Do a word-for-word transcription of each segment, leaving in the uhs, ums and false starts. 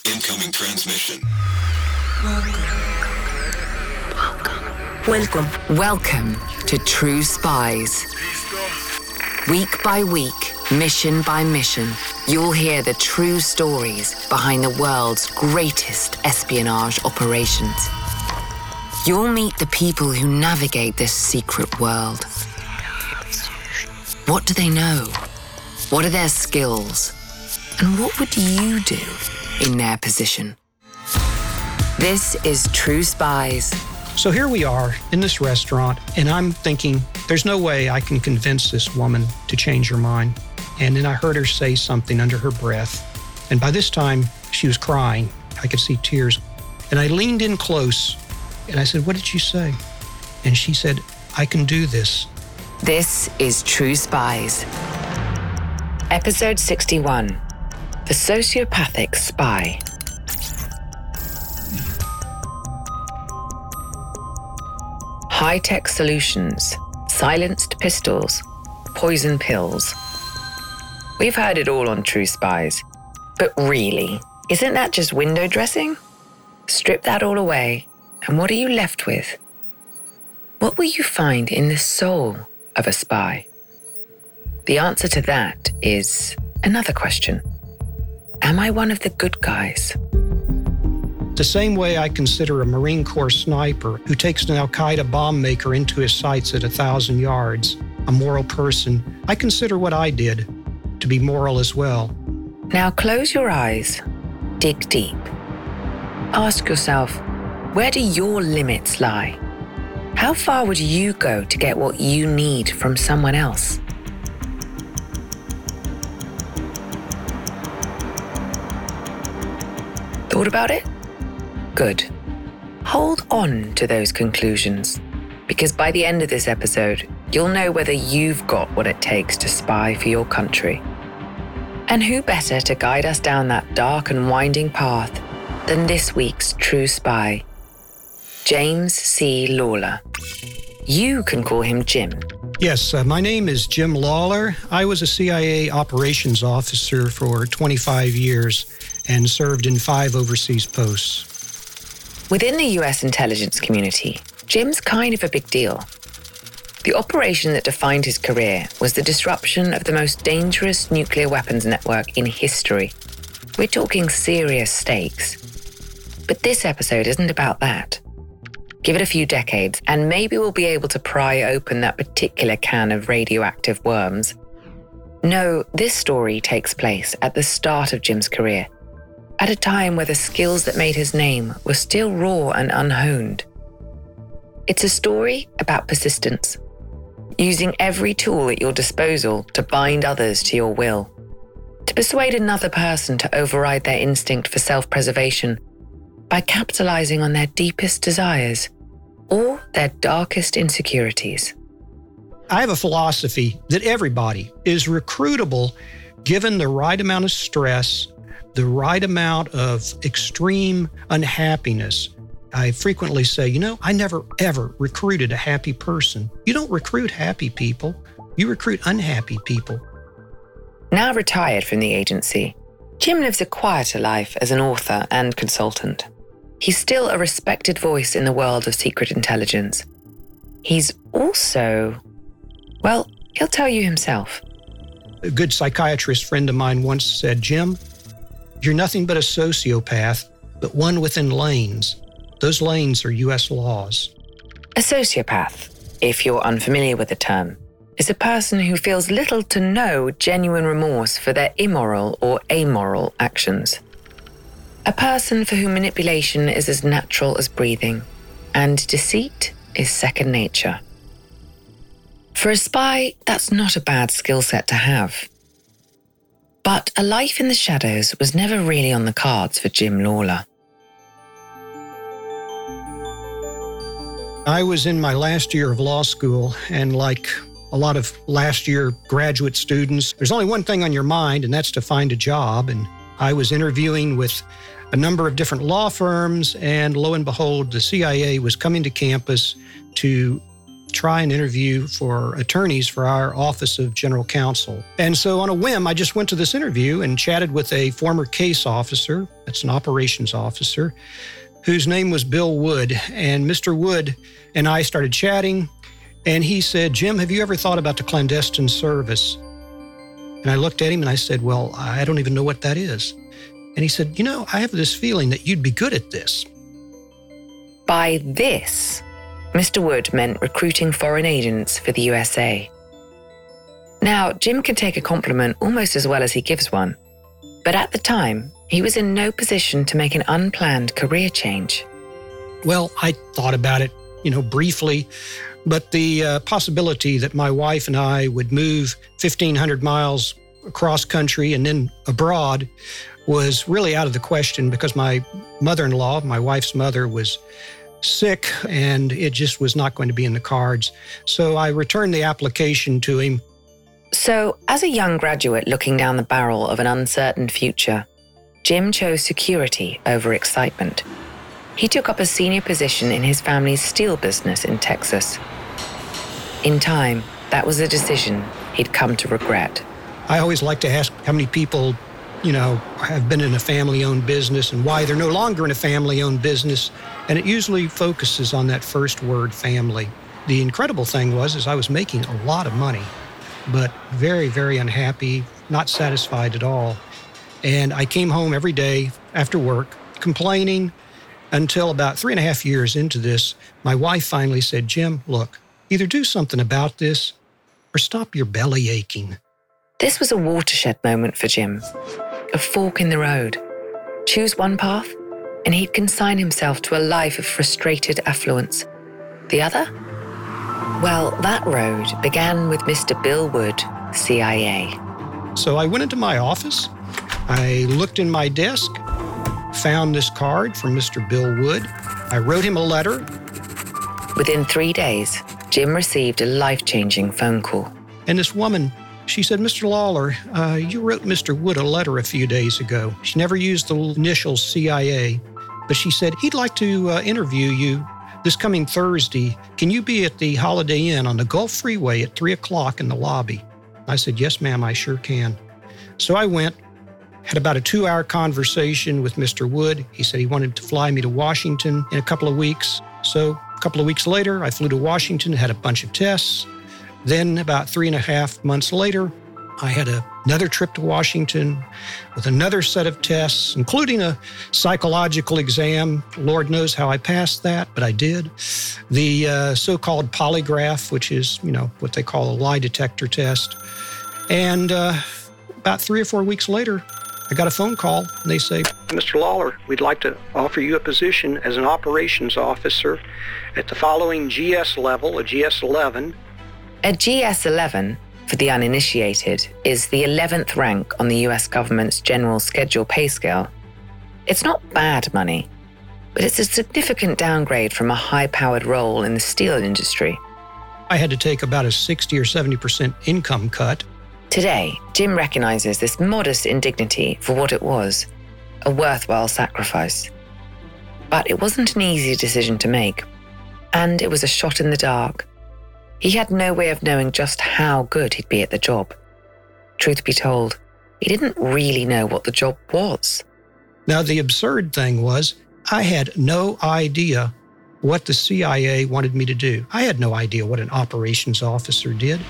Incoming transmission. Welcome. Welcome to True Spies. Week by week, mission by mission, you'll hear the true stories behind the world's greatest espionage operations. You'll meet the people who navigate this secret world. What do they know? What are their skills? And what would you do in their position? This is True Spies. So here we are in this restaurant, and I'm thinking, there's no way I can convince this woman to change her mind. And then I heard her say something under her breath. And by this time, she was crying. I could see tears. And I leaned in close, and I said, "What did you say?" And she said, "I can do this." This is True Spies. Episode sixty-one, The Sociopathic Spy. High-tech solutions, silenced pistols, poison pills. We've heard it all on True Spies. But really, isn't that just window dressing? Strip that all away, and what are you left with? What will you find in the soul of a spy? The answer to that is another question. Am I one of the good guys? The same way I consider a Marine Corps sniper who takes an Al-Qaeda bomb maker into his sights at a thousand yards a moral person, I consider what I did to be moral as well. Now close your eyes, dig deep. Ask yourself, where do your limits lie? How far would you go to get what you need from someone else? Thought about it? Good. Hold on to those conclusions, because by the end of this episode, you'll know whether you've got what it takes to spy for your country. And who better to guide us down that dark and winding path than this week's True Spy, James C. Lawler. You can call him Jim. Yes, uh, my name is Jim Lawler. I was a C I A operations officer for twenty-five years and served in five overseas posts. Within the U S intelligence community, Jim's kind of a big deal. The operation that defined his career was the disruption of the most dangerous nuclear weapons network in history. We're talking serious stakes. But this episode isn't about that. Give it a few decades, and maybe we'll be able to pry open that particular can of radioactive worms. No, this story takes place at the start of Jim's career, at a time where the skills that made his name were still raw and unhoned. It's a story about persistence, using every tool at your disposal to bind others to your will, to persuade another person to override their instinct for self-preservation by capitalizing on their deepest desires or their darkest insecurities. I have a philosophy that everybody is recruitable given the right amount of stress, the right amount of extreme unhappiness. I frequently say, you know, I never, ever recruited a happy person. You don't recruit happy people. You recruit unhappy people. Now retired from the agency, Jim lives a quieter life as an author and consultant. He's still a respected voice in the world of secret intelligence. He's also, well, he'll tell you himself. A good psychiatrist friend of mine once said, "Jim, you're nothing but a sociopath, but one within lanes. Those lanes are U S laws." A sociopath, if you're unfamiliar with the term, is a person who feels little to no genuine remorse for their immoral or amoral actions. A person for whom manipulation is as natural as breathing, and deceit is second nature. For a spy, that's not a bad skill set to have. But a life in the shadows was never really on the cards for Jim Lawler. I was in my last year of law school, and like a lot of last year graduate students, there's only one thing on your mind, and that's to find a job. And I was interviewing with a number of different law firms, and lo and behold, the C I A was coming to campus to try and interview for attorneys for our Office of General Counsel. And so on a whim, I just went to this interview and chatted with a former case officer, that's an operations officer, whose name was Bill Wood. And Mister Wood and I started chatting, and he said, Jim, have you ever thought about the clandestine service? And I looked at him and I said, well, I don't even know what that is. And he said, you know, I have this feeling that you'd be good at this. By this, Mister Wood meant recruiting foreign agents for the U S A. Now, Jim can take a compliment almost as well as he gives one, but at the time, he was in no position to make an unplanned career change. Well, I thought about it, you know, briefly, but the uh, possibility that my wife and I would move fifteen hundred miles across country and then abroad was really out of the question because my mother-in-law, my wife's mother, was sick and it just was not going to be in the cards. So I returned the application to him. So as a young graduate looking down the barrel of an uncertain future, Jim chose security over excitement. He took up a senior position in his family's steel business in Texas. In time, that was a decision he'd come to regret. I always like to ask how many people, you know, have been in a family-owned business and why they're no longer in a family-owned business. And it usually focuses on that first word, family. The incredible thing was, is I was making a lot of money, but very, very unhappy, not satisfied at all. And I came home every day after work complaining until about three and a half years into this, my wife finally said, Jim, look, either do something about this or stop your belly aching. This was a watershed moment for Jim, a fork in the road. Choose one path, and he'd consign himself to a life of frustrated affluence. The other? Well, that road began with Mister Bill Wood, C I A. So I went into my office, I looked in my desk, found this card from Mister Bill Wood. I wrote him a letter. Within three days, Jim received a life-changing phone call. And this woman, she said, Mister Lawler, uh, you wrote Mister Wood a letter a few days ago. She never used the initials C I A, but she said, he'd like to uh, interview you this coming Thursday. Can you be at the Holiday Inn on the Gulf Freeway at three o'clock in the lobby? I said, yes, ma'am, I sure can. So I went, had about a two-hour conversation with Mister Wood. He said he wanted to fly me to Washington in a couple of weeks. So a couple of weeks later, I flew to Washington, had a bunch of tests. Then about three and a half months later, I had a, another trip to Washington with another set of tests, including a psychological exam. Lord knows how I passed that, but I did. The uh, so-called polygraph, which is, you know, what they call a lie detector test. And uh, about three or four weeks later, I got a phone call, and they say, Mister Lawler, we'd like to offer you a position as an operations officer at the following G S level, a G S eleven. A G S eleven, for the uninitiated, is the eleventh rank on the U S government's general schedule pay scale. It's not bad money, but it's a significant downgrade from a high-powered role in the steel industry. I had to take about a sixty or seventy percent income cut. Today, Jim recognizes this modest indignity for what it was, a worthwhile sacrifice. But it wasn't an easy decision to make, and it was a shot in the dark. He had no way of knowing just how good he'd be at the job. Truth be told, he didn't really know what the job was. Now, the absurd thing was, I had no idea what the C I A wanted me to do. I had no idea what an operations officer did.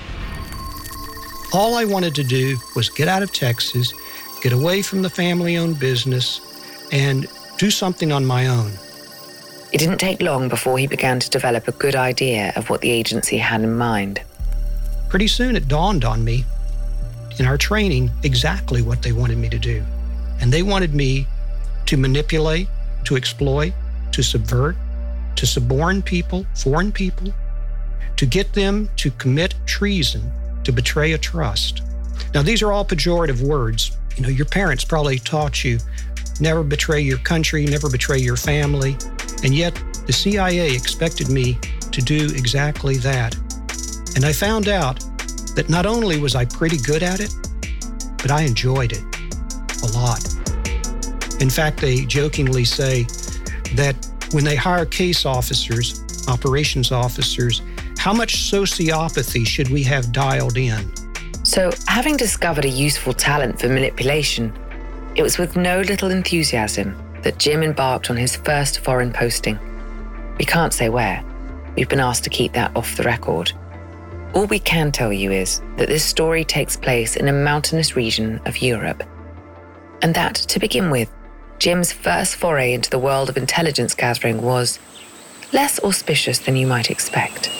All I wanted to do was get out of Texas, get away from the family-owned business, and do something on my own. It didn't take long before he began to develop a good idea of what the agency had in mind. Pretty soon it dawned on me, in our training, exactly what they wanted me to do. And they wanted me to manipulate, to exploit, to subvert, to suborn people, foreign people, to get them to commit treason, to betray a trust. Now, these are all pejorative words. You know, your parents probably taught you, never betray your country, never betray your family. And yet, the C I A expected me to do exactly that. And I found out that not only was I pretty good at it, but I enjoyed it a lot. In fact, they jokingly say that when they hire case officers, operations officers, How much sociopathy should we have dialed in? So, having discovered a useful talent for manipulation, it was with no little enthusiasm that Jim embarked on his first foreign posting. We can't say where. We've been asked to keep that off the record. All we can tell you is that this story takes place in a mountainous region of Europe. And that, to begin with, Jim's first foray into the world of intelligence gathering was less auspicious than you might expect.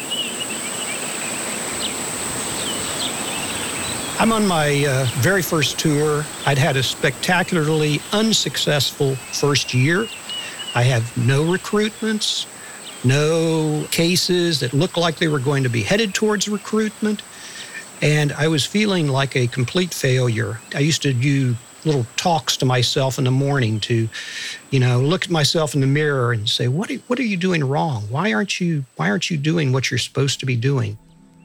I'm on my uh, very first tour. I'd had a spectacularly unsuccessful first year. I have no recruitments, no cases that looked like they were going to be headed towards recruitment. And I was feeling like a complete failure. I used to do little talks to myself in the morning to, you know, look at myself in the mirror and say, what are, what are you doing wrong? Why aren't you, why aren't you doing what you're supposed to be doing?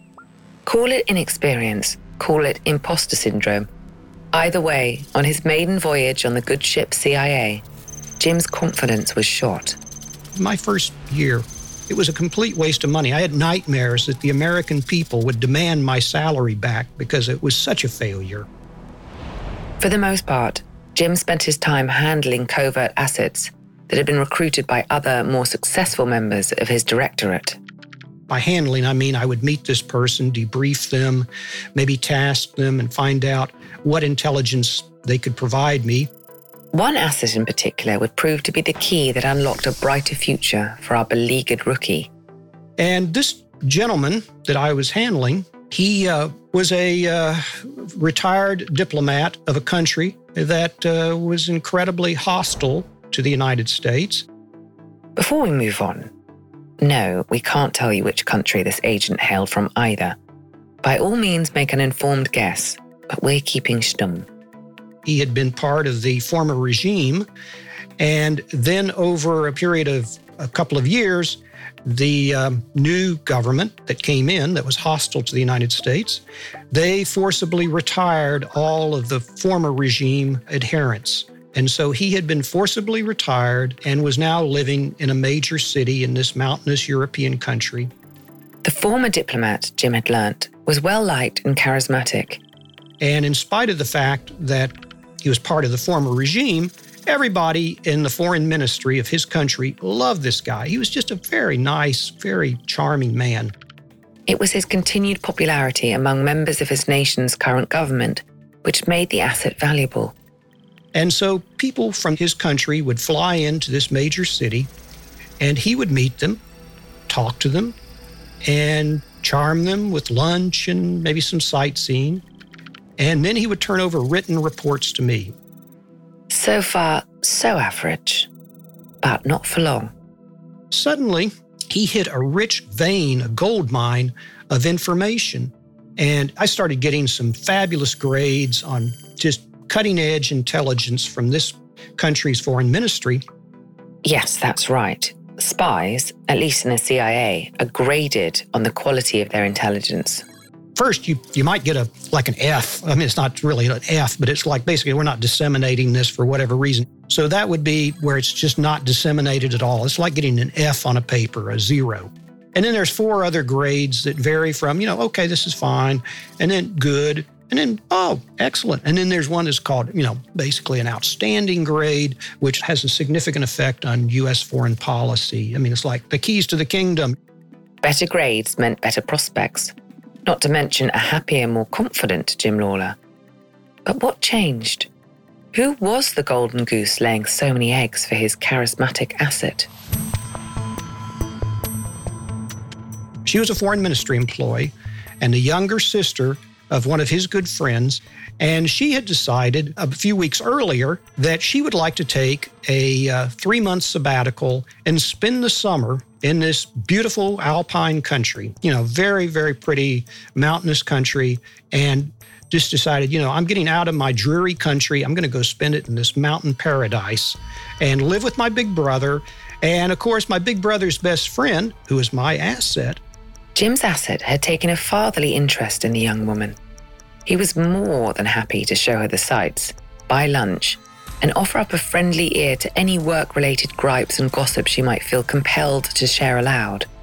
Call it inexperience, call it imposter syndrome. Either way, on his maiden voyage on the good ship C I A, Jim's confidence was shot. My first year, it was a complete waste of money. I had nightmares that the American people would demand my salary back because it was such a failure. For the most part, Jim spent his time handling covert assets that had been recruited by other, more successful members of his directorate. By handling, I mean I would meet this person, debrief them, maybe task them, and find out what intelligence they could provide me. One asset in particular would prove to be the key that unlocked a brighter future for our beleaguered rookie. And this gentleman that I was handling, he uh, was a uh, retired diplomat of a country that uh, was incredibly hostile to the United States. Before we move on, no, we can't tell you which country this agent hailed from either. By all means, make an informed guess, but we're keeping stum. He had been part of the former regime, and then over a period of a couple of years, the um, new government that came in that was hostile to the United States, they forcibly retired all of the former regime adherents. And so he had been forcibly retired and was now living in a major city in this mountainous European country. The former diplomat, Jim had learnt, was well-liked and charismatic. And in spite of the fact that he was part of the former regime, everybody in the foreign ministry of his country loved this guy. He was just a very nice, very charming man. It was his continued popularity among members of his nation's current government which made the asset valuable. And so people from his country would fly into this major city, and he would meet them, talk to them, and charm them with lunch and maybe some sightseeing. And then he would turn over written reports to me. So far, so average, but not for long. Suddenly, he hit a rich vein, a gold mine of information. And I started getting some fabulous grades on just cutting-edge intelligence from this country's foreign ministry. Yes, that's right. Spies, at least in the C I A, are graded on the quality of their intelligence. First, you, you might get a like an F. I mean, it's not really an F, but it's like basically we're not disseminating this for whatever reason. So that would be where it's just not disseminated at all. It's like getting an F on a paper, a zero. And then there's four other grades that vary from, you know, okay, this is fine, and then good, and then, oh, excellent. And then there's one that's called, you know, basically an outstanding grade, which has a significant effect on U S foreign policy. I mean, it's like the keys to the kingdom. Better grades meant better prospects, not to mention a happier, more confident Jim Lawler. But what changed? Who was the golden goose laying so many eggs for his charismatic asset? She was a foreign ministry employee and the younger sister of one of his good friends, and she had decided a few weeks earlier that she would like to take a uh, three-month sabbatical and spend the summer in this beautiful alpine country, you know, very, very pretty mountainous country, and just decided, you know, I'm getting out of my dreary country. I'm going to go spend it in this mountain paradise and live with my big brother. And of course, my big brother's best friend, who is my asset. Jim's asset had taken a fatherly interest in the young woman. He was more than happy to show her the sights, buy lunch, and offer up a friendly ear to any work-related gripes and gossip she might feel compelled to share aloud.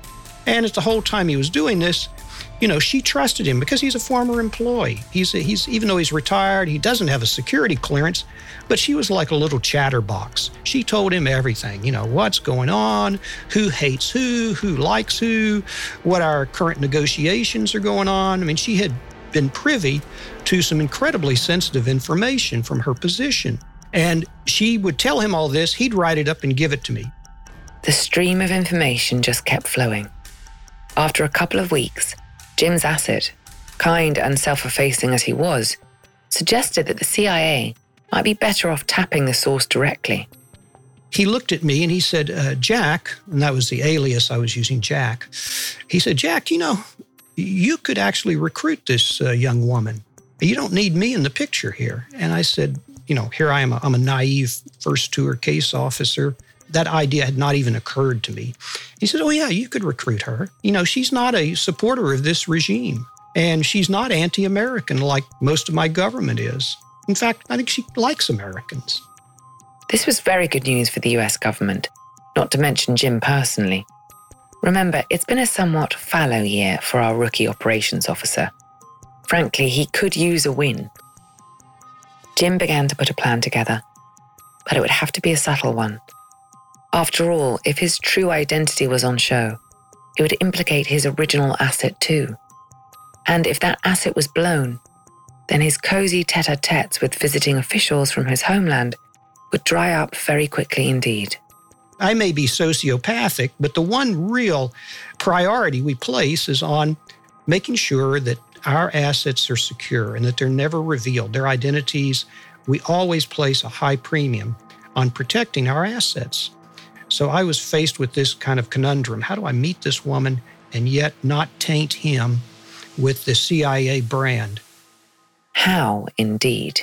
And at the whole time he was doing this, you know, she trusted him because he's a former employee. He's, a, he's even though he's retired, he doesn't have a security clearance, but she was like a little chatterbox. She told him everything, you know, what's going on, who hates who, who likes who, what our current negotiations are going on. I mean, she had been privy to some incredibly sensitive information from her position. And she would tell him all this, he'd write it up and give it to me. The stream of information just kept flowing. After a couple of weeks, Jim's asset, kind and self-effacing as he was, suggested that the C I A might be better off tapping the source directly. He looked at me and he said, uh, Jack, and that was the alias I was using, Jack. He said, Jack, you know, you could actually recruit this uh, young woman. You don't need me in the picture here. And I said, you know, here I am, I'm a naive first tour case officer. That idea had not even occurred to me. He said, oh yeah, you could recruit her. You know, she's not a supporter of this regime, and she's not anti-American like most of my government is. In fact, I think she likes Americans. This was very good news for the U S government, not to mention Jim personally. Remember, it's been a somewhat fallow year for our rookie operations officer. Frankly, he could use a win. Jim began to put a plan together, but it would have to be a subtle one. After all, if his true identity was on show, it would implicate his original asset too. And if that asset was blown, then his cozy tete-a-tetes with visiting officials from his homeland would dry up very quickly indeed. I may be sociopathic, but the one real priority we place is on making sure that our assets are secure and that they're never revealed. Their identities, we always place a high premium on protecting our assets. So I was faced with this kind of conundrum. How do I meet this woman and yet not taint him with the C I A brand? How, indeed?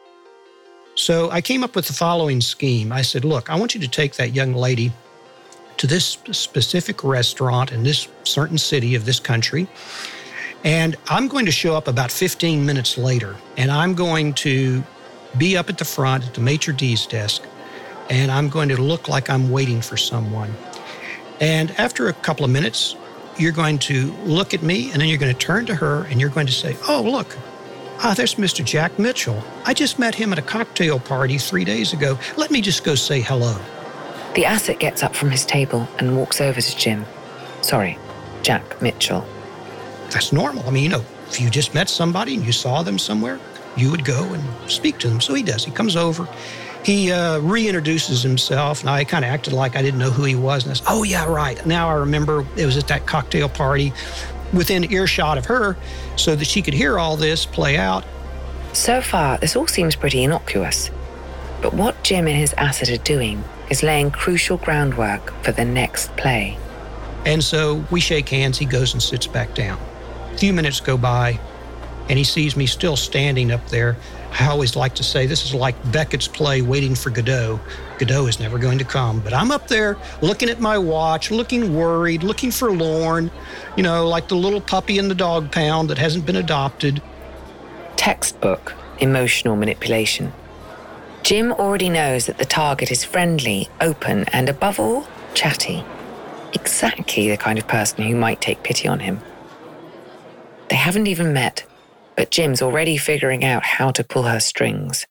So I came up with the following scheme. I said, look, I want you to take that young lady to this specific restaurant in this certain city of this country, and I'm going to show up about fifteen minutes later, and I'm going to be up at the front at the maitre d's desk, and I'm going to look like I'm waiting for someone. And after a couple of minutes, you're going to look at me, and then you're going to turn to her, and you're going to say, oh, look, ah, there's Mister Jack Mitchell. I just met him at a cocktail party three days ago. Let me just go say hello. The asset gets up from his table and walks over to Jim. Sorry, Jack Mitchell. That's normal. I mean, you know, if you just met somebody and you saw them somewhere, you would go and speak to them. So he does. He comes over. He uh, reintroduces himself, and I kind of acted like I didn't know who he was. And I said, oh, yeah, right. Now I remember it was at that cocktail party within earshot of her so that she could hear all this play out. So far, this all seems pretty innocuous. But what Jim and his asset are doing is laying crucial groundwork for the next play. And so we shake hands. He goes and sits back down. A few minutes go by, and he sees me still standing up there. I always like to say this is like Beckett's play Waiting for Godot. Godot is never going to come. But I'm up there looking at my watch, looking worried, looking forlorn, you know, like the little puppy in the dog pound that hasn't been adopted. Textbook emotional manipulation. Jim already knows that the target is friendly, open, and above all, chatty. Exactly the kind of person who might take pity on him. They haven't even met, but Jim's already figuring out how to pull her strings.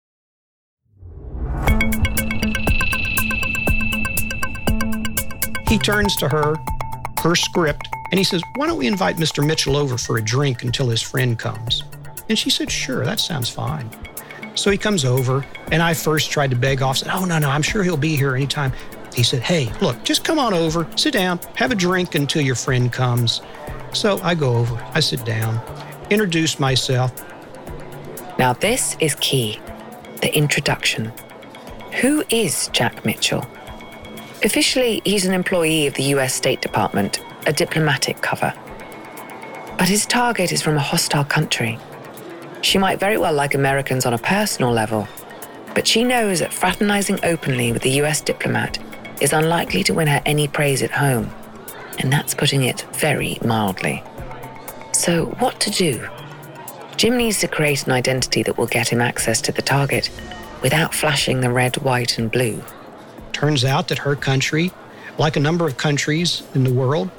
He turns to her, her script, and he says, why don't we invite Mister Mitchell over for a drink until his friend comes? And she said, sure, that sounds fine. So he comes over, and I first tried to beg off, said, oh, no, no, I'm sure he'll be here anytime. He said, hey, look, just come on over, sit down, have a drink until your friend comes. So I go over, I sit down, introduce myself. Now this is key, the introduction. Who is Jack Mitchell? Officially, he's an employee of the U S State Department, a diplomatic cover. But his target is from a hostile country. She might very well like Americans on a personal level, but she knows that fraternizing openly with the U S diplomat is unlikely to win her any praise at home, and that's putting it very mildly. So what to do? Jim needs to create an identity that will get him access to the target without flashing the red, white, and blue. Turns out that her country, like a number of countries in the world,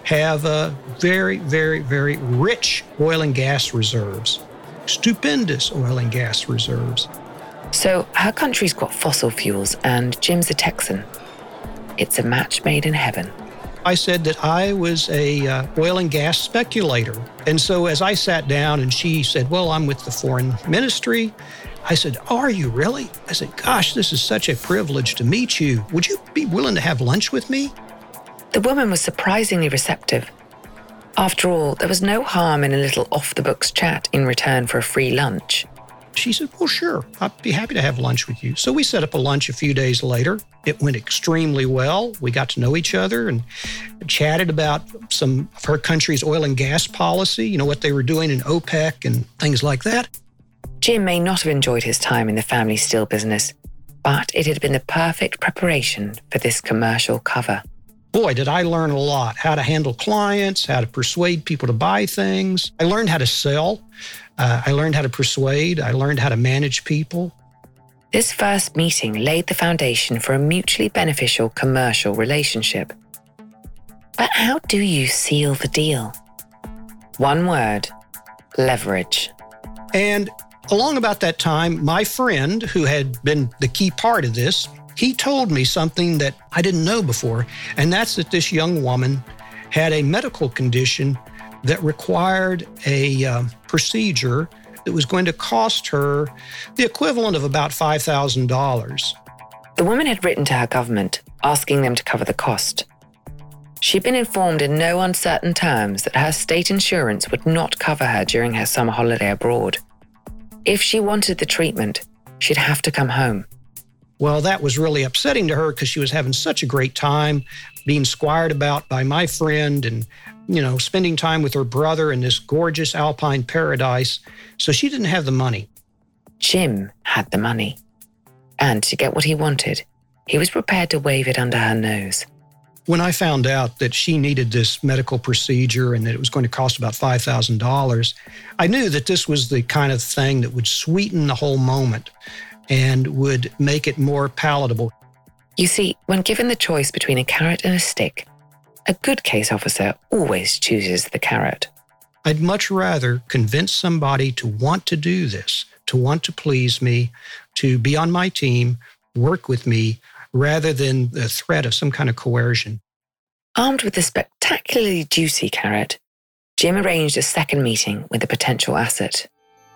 have uh, very, very, very rich oil and gas reserves, stupendous oil and gas reserves. So her country's got fossil fuels and Jim's a Texan. It's a match made in heaven. I said that I was a uh, oil and gas speculator. And so as I sat down and she said, well, I'm with the foreign ministry. I said, oh, are you really? I said, gosh, this is such a privilege to meet you. Would you be willing to have lunch with me? The woman was surprisingly receptive. After all, there was no harm in a little off-the-books chat in return for a free lunch. She said, well, sure, I'd be happy to have lunch with you. So we set up a lunch a few days later. It went extremely well. We got to know each other and chatted about some of her country's oil and gas policy, you know, what they were doing in OPEC and things like that. Jim may not have enjoyed his time in the family steel business, but it had been the perfect preparation for this commercial cover. Boy, did I learn a lot. How to handle clients, how to persuade people to buy things. I learned how to sell. Uh, I learned how to persuade. I learned how to manage people. This first meeting laid the foundation for a mutually beneficial commercial relationship. But how do you seal the deal? One word: leverage. And along about that time, my friend, who had been the key part of this, he told me something that I didn't know before, and that's that this young woman had a medical condition that required a uh, procedure that was going to cost her the equivalent of about five thousand dollars. The woman had written to her government, asking them to cover the cost. She'd been informed in no uncertain terms that her state insurance would not cover her during her summer holiday abroad. If she wanted the treatment, she'd have to come home. Well, that was really upsetting to her because she was having such a great time being squired about by my friend and, you know, spending time with her brother in this gorgeous alpine paradise. So she didn't have the money. Jim had the money. And to get what he wanted, he was prepared to wave it under her nose. When I found out that she needed this medical procedure and that it was going to cost about five thousand dollars, I knew that this was the kind of thing that would sweeten the whole moment and would make it more palatable. You see, when given the choice between a carrot and a stick, a good case officer always chooses the carrot. I'd much rather convince somebody to want to do this, to want to please me, to be on my team, work with me, rather than the threat of some kind of coercion. Armed with the spectacularly juicy carrot, Jim arranged a second meeting with the potential asset.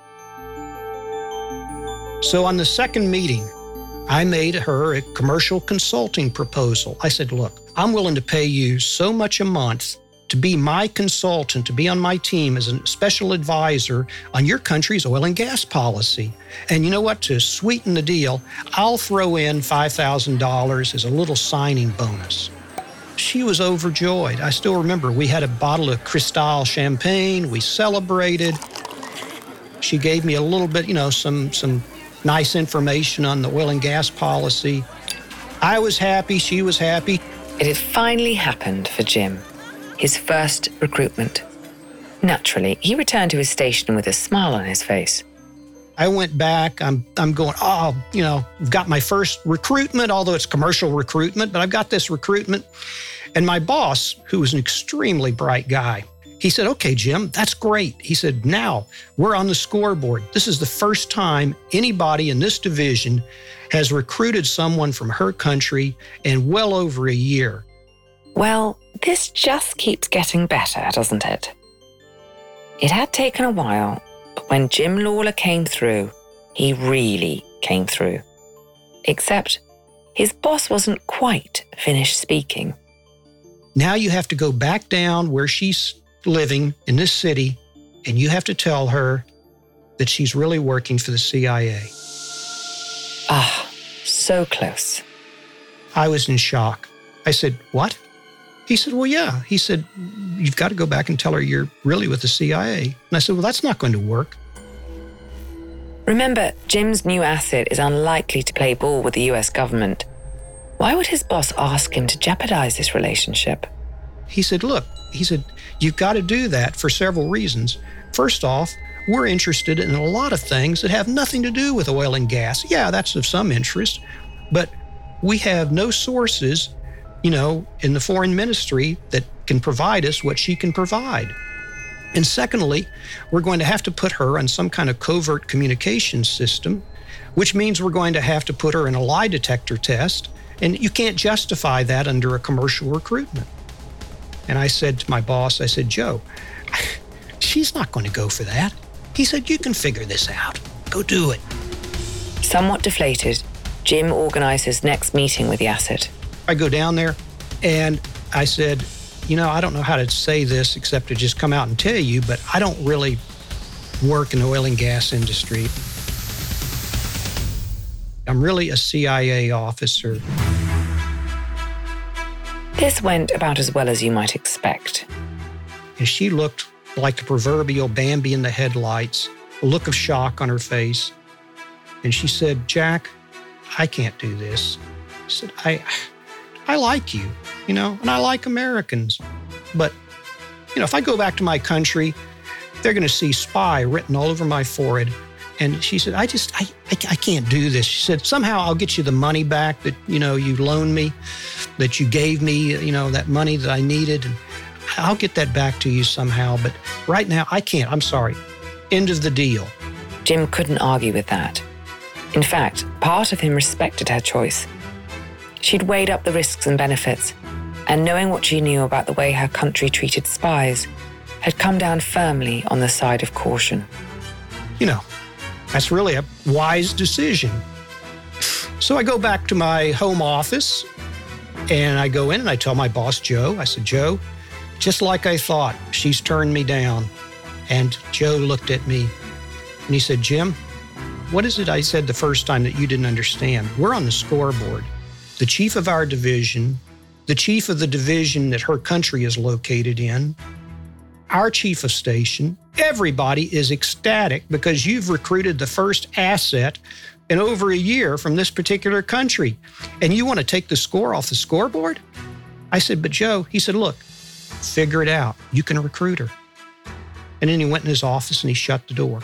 So on the second meeting, I made her a commercial consulting proposal. I said, look, I'm willing to pay you so much a month to be my consultant, to be on my team as a special advisor on your country's oil and gas policy. And you know what? To sweeten the deal, I'll throw in five thousand dollars as a little signing bonus. She was overjoyed. I still remember we had a bottle of Cristal champagne. We celebrated. She gave me a little bit, you know, some some nice information on the oil and gas policy. I was happy. She was happy. It had finally happened for Jim. His first recruitment. Naturally, he returned to his station with a smile on his face. I went back. I'm I'm going, oh, you know, I've got my first recruitment, although it's commercial recruitment, but I've got this recruitment. And my boss, who was an extremely bright guy, he said, okay, Jim, that's great. He said, now we're on the scoreboard. This is the first time anybody in this division has recruited someone from her country in well over a year. Well, this just keeps getting better, doesn't it? It had taken a while, but when Jim Lawler came through, he really came through. Except his boss wasn't quite finished speaking. Now you have to go back down where she's living in this city, and you have to tell her that she's really working for the C I A. Ah, so close. I was in shock. I said, what? He said, well, yeah. He said, you've got to go back and tell her you're really with the C I A. And I said, well, that's not going to work. Remember, Jim's new asset is unlikely to play ball with the U S government. Why would his boss ask him to jeopardize this relationship? He said, look, he said, you've got to do that for several reasons. First off, we're interested in a lot of things that have nothing to do with oil and gas. Yeah, that's of some interest, but we have no sources, you know, in the foreign ministry that can provide us what she can provide. And secondly, we're going to have to put her on some kind of covert communication system, which means we're going to have to put her in a lie detector test, and you can't justify that under a commercial recruitment. And I said to my boss, I said, Joe, she's not going to go for that. He said, you can figure this out. Go do it. Somewhat deflated, Jim organized his next meeting with the asset. I go down there and I said, you know, I don't know how to say this except to just come out and tell you, but I don't really work in the oil and gas industry. I'm really a C I A officer. This went about as well as you might expect. And she looked like the proverbial Bambi in the headlights, a look of shock on her face. And she said, Jack, I can't do this. I said, I, I like you, you know, and I like Americans. But, you know, if I go back to my country, they're going to see spy written all over my forehead. And she said, I just, I, I, I can't do this. She said, somehow I'll get you the money back that, you know, you loaned me, that you gave me, you know, that money that I needed. And I'll get that back to you somehow. But right now, I can't. I'm sorry. End of the deal. Jim couldn't argue with that. In fact, part of him respected her choice. She'd weighed up the risks and benefits, and knowing what she knew about the way her country treated spies, had come down firmly on the side of caution. You know, that's really a wise decision. So I go back to my home office, and I go in and I tell my boss, Joe, I said, Joe, just like I thought, she's turned me down. And Joe looked at me, and he said, Jim, what is it I said the first time that you didn't understand? We're on the scoreboard. The chief of our division, the chief of the division that her country is located in, our chief of station, everybody is ecstatic because you've recruited the first asset in over a year from this particular country. And you want to take the score off the scoreboard? I said, but Joe, he said, look, figure it out. You can recruit her. And then he went in his office and he shut the door.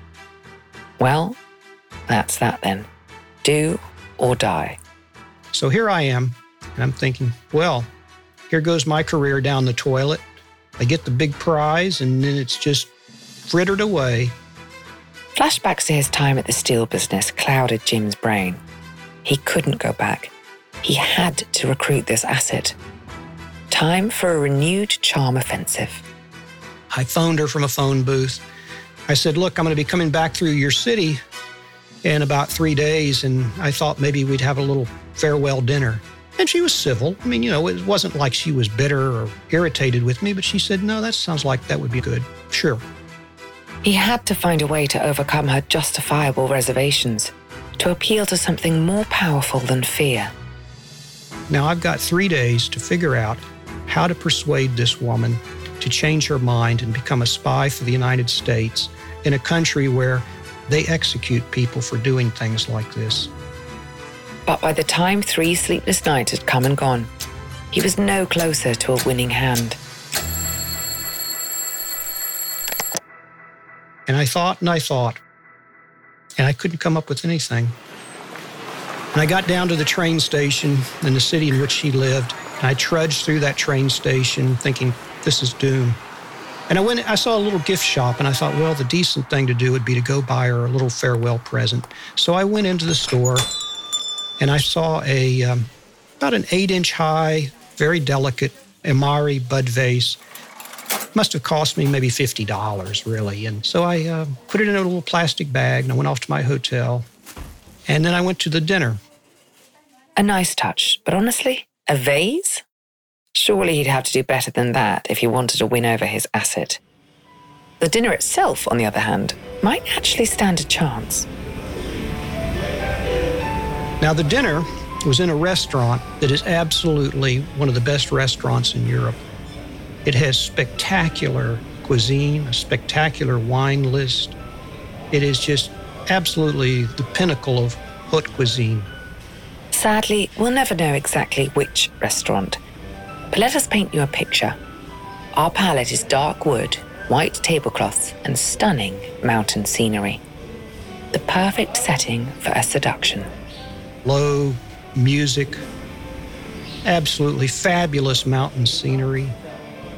Well, that's that then. Do or die. So here I am, and I'm thinking, well, here goes my career down the toilet. I get the big prize, and then it's just frittered away. Flashbacks to his time at the steel business clouded Jim's brain. He couldn't go back. He had to recruit this asset. Time for a renewed charm offensive. I phoned her from a phone booth. I said, look, I'm going to be coming back through your city in about three days, and I thought maybe we'd have a little farewell dinner. And she was civil. I mean, you know, it wasn't like she was bitter or irritated with me, but she said, no, that sounds like that would be good. Sure. He had to find a way to overcome her justifiable reservations, to appeal to something more powerful than fear. Now I've got three days to figure out how to persuade this woman to change her mind and become a spy for the United States in a country where they execute people for doing things like this. But by the time three sleepless nights had come and gone, he was no closer to a winning hand. And I thought and I thought, and I couldn't come up with anything. And I got down to the train station in the city in which she lived, and I trudged through that train station thinking, this is doom. And I went, I saw a little gift shop, and I thought, well, the decent thing to do would be to go buy her a little farewell present. So I went into the store, and I saw a um, about an eight-inch high, very delicate Amari bud vase. Must have cost me maybe fifty dollars, really. And so I uh, put it in a little plastic bag, and I went off to my hotel. And then I went to the dinner. A nice touch, but honestly, a vase? Surely he'd have to do better than that if he wanted to win over his asset. The dinner itself, on the other hand, might actually stand a chance. Now, the dinner was in a restaurant that is absolutely one of the best restaurants in Europe. It has spectacular cuisine, a spectacular wine list. It is just absolutely the pinnacle of haute cuisine. Sadly, we'll never know exactly which restaurant. But let us paint you a picture. Our palette is dark wood, white tablecloths, and stunning mountain scenery. The perfect setting for a seduction. Low music, absolutely fabulous mountain scenery,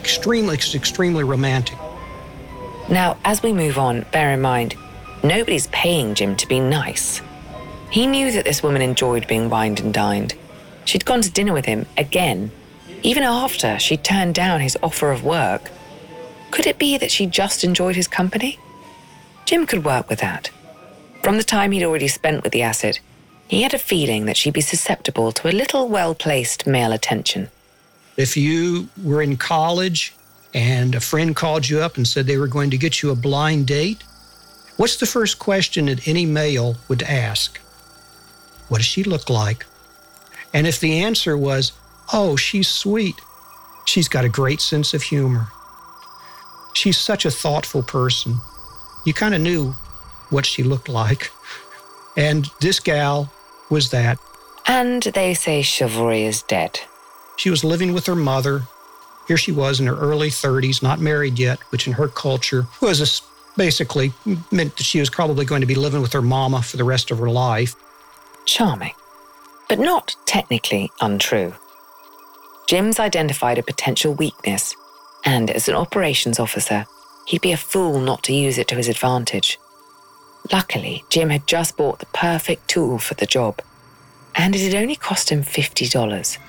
extremely, extremely romantic. Now, as we move on, bear in mind, nobody's paying Jim to be nice. He knew that this woman enjoyed being wined and dined. She'd gone to dinner with him again, even after she'd turned down his offer of work. Could it be that she just enjoyed his company? Jim could work with that. From the time he'd already spent with the acid, he had a feeling that she'd be susceptible to a little well-placed male attention. If you were in college and a friend called you up and said they were going to get you a blind date, what's the first question that any male would ask? What does she look like? And if the answer was, oh, she's sweet, she's got a great sense of humor, she's such a thoughtful person, you kind of knew what she looked like. And this gal was that. And they say chivalry is dead. She was living with her mother. Here she was in her early thirties, not married yet, which in her culture was a, basically meant that she was probably going to be living with her mama for the rest of her life. Charming, but not technically untrue. Jim's identified a potential weakness, and as an operations officer, he'd be a fool not to use it to his advantage. Luckily, Jim had just bought the perfect tool for the job, and it had only cost him fifty dollars.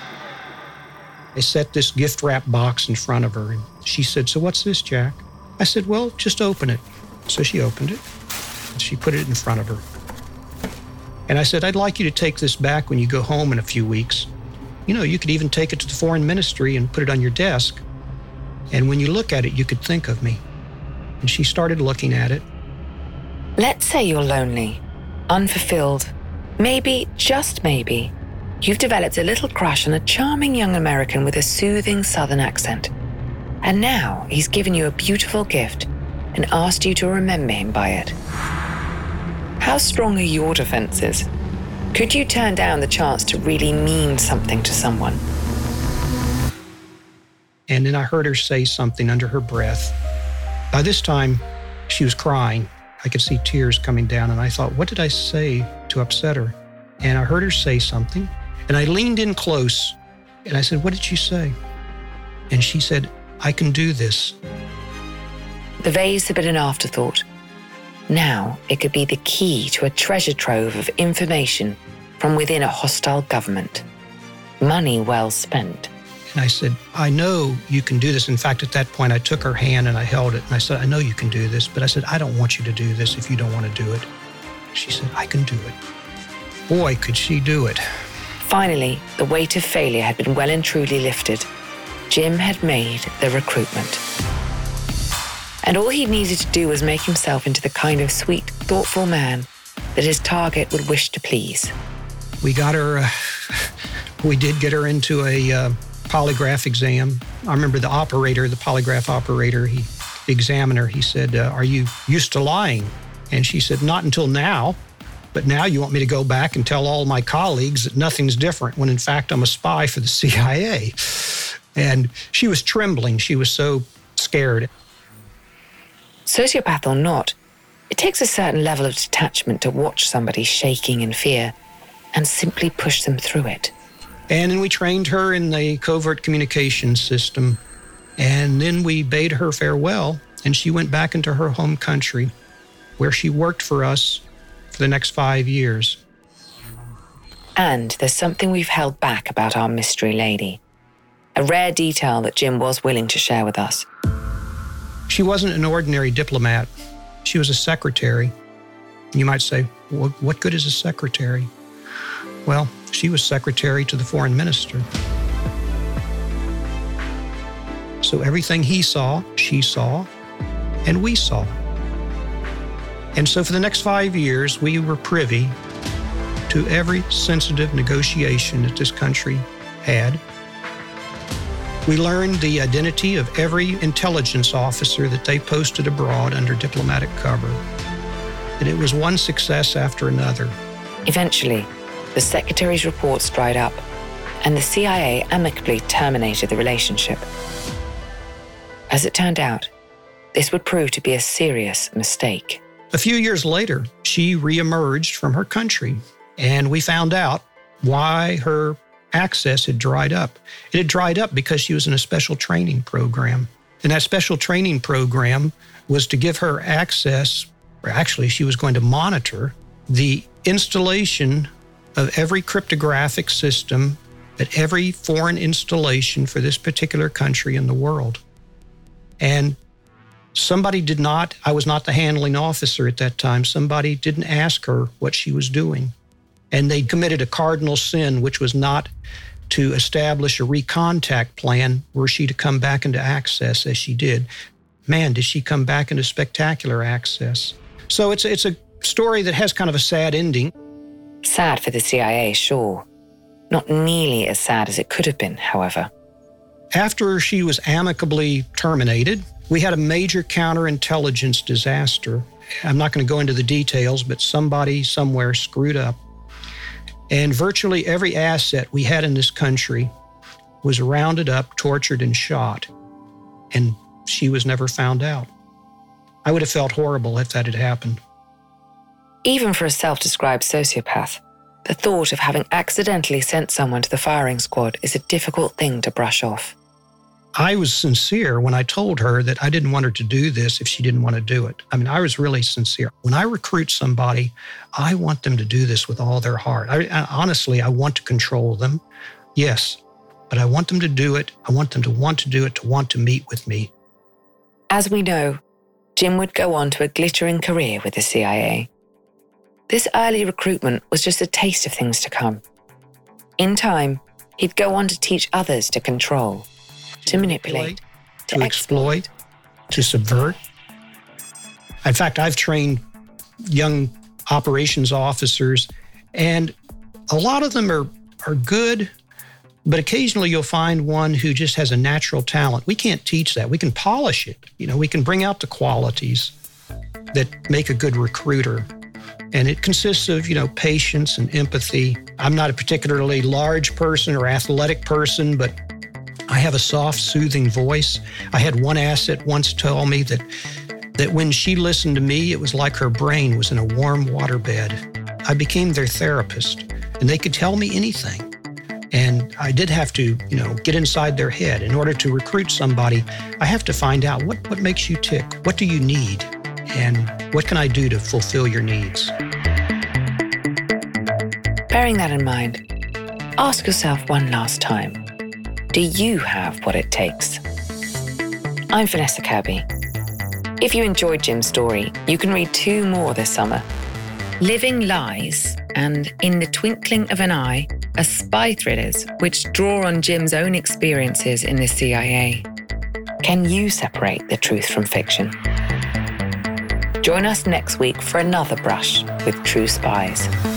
I set this gift wrap box in front of her, and she said, so what's this, Jack? I said, well, just open it. So she opened it, and she put it in front of her. And I said, I'd like you to take this back when you go home in a few weeks. You know, you could even take it to the foreign ministry and put it on your desk. And when you look at it, you could think of me. And she started looking at it. Let's say you're lonely, unfulfilled. Maybe, just maybe, you've developed a little crush on a charming young American with a soothing Southern accent. And now he's given you a beautiful gift and asked you to remember him by it. How strong are your defenses? Could you turn down the chance to really mean something to someone? And then I heard her say something under her breath. By this time, she was crying. I could see tears coming down, and I thought, what did I say to upset her? And I heard her say something, and I leaned in close, and I said, what did you say? And she said, I can do this. The vase had been an afterthought. Now it could be the key to a treasure trove of information from within a hostile government. Money well spent. And I said, I know you can do this. In fact, at that point, I took her hand and I held it. And I said, I know you can do this. But I said, I don't want you to do this if you don't want to do it. She said, I can do it. Boy, could she do it. Finally, the weight of failure had been well and truly lifted. Jim had made the recruitment. And all he needed to do was make himself into the kind of sweet, thoughtful man that his target would wish to please. We got her, uh, we did get her into a uh, polygraph exam. I remember the operator, the polygraph operator, he, the examiner, he said, uh, are you used to lying? And she said, not until now. But now you want me to go back and tell all my colleagues that nothing's different, when in fact I'm a spy for the C I A. And she was trembling. She was so scared. Sociopath or not, it takes a certain level of detachment to watch somebody shaking in fear and simply push them through it. And then we trained her in the covert communications system. And then we bade her farewell, and she went back into her home country, where she worked for us for the next five years. And there's something we've held back about our mystery lady. A rare detail that Jim was willing to share with us. She wasn't an ordinary diplomat. She was a secretary. You might say, well, what good is a secretary? Well, she was secretary to the foreign minister. So everything he saw, she saw, and we saw. And so for the next five years, we were privy to every sensitive negotiation that this country had. We learned the identity of every intelligence officer that they posted abroad under diplomatic cover. And it was one success after another. Eventually, the secretary's reports dried up, and the C I A amicably terminated the relationship. As it turned out, this would prove to be a serious mistake. A few years later, she reemerged from her country, and we found out why her access had dried up. It had dried up because she was in a special training program. And that special training program was to give her access, or actually she was going to monitor the installation of every cryptographic system at every foreign installation for this particular country in the world. And somebody did not, I was not the handling officer at that time, somebody didn't ask her what she was doing. And they committed a cardinal sin, which was not to establish a recontact plan were she to come back into access as she did. Man, did she come back into spectacular access. So it's, it's a story that has kind of a sad ending. Sad for the C I A, sure. Not nearly as sad as it could have been, however. After she was amicably terminated, we had a major counterintelligence disaster. I'm not going to go into the details, but somebody somewhere screwed up. And virtually every asset we had in this country was rounded up, tortured, and shot. And she was never found out. I would have felt horrible if that had happened. Even for a self-described sociopath, the thought of having accidentally sent someone to the firing squad is a difficult thing to brush off. I was sincere when I told her that I didn't want her to do this if she didn't want to do it. I mean, I was really sincere. When I recruit somebody, I want them to do this with all their heart. I, I, honestly, I want to control them, yes, but I want them to do it. I want them to want to do it, to want to meet with me. As we know, Jim would go on to a glittering career with the C I A. This early recruitment was just a taste of things to come. In time, he'd go on to teach others to control, to manipulate, to exploit, to subvert. In fact, I've trained young operations officers, and a lot of them are, are good, but occasionally you'll find one who just has a natural talent. We can't teach that. We can polish it. You know, we can bring out the qualities that make a good recruiter. And it consists of, you know, patience and empathy. I'm not a particularly large person or athletic person, but I have a soft, soothing voice. I had one asset once tell me that that when she listened to me, it was like her brain was in a warm waterbed. I became their therapist, and they could tell me anything. And I did have to, you know, get inside their head. In order to recruit somebody, I have to find out what, what makes you tick? What do you need? And what can I do to fulfill your needs? Bearing that in mind, ask yourself one last time, do you have what it takes? I'm Vanessa Kirby. If you enjoyed Jim's story, you can read two more this summer. Living Lies and In the Twinkling of an Eye are spy thrillers which draw on Jim's own experiences in the C I A. Can you separate the truth from fiction? Join us next week for another brush with true spies.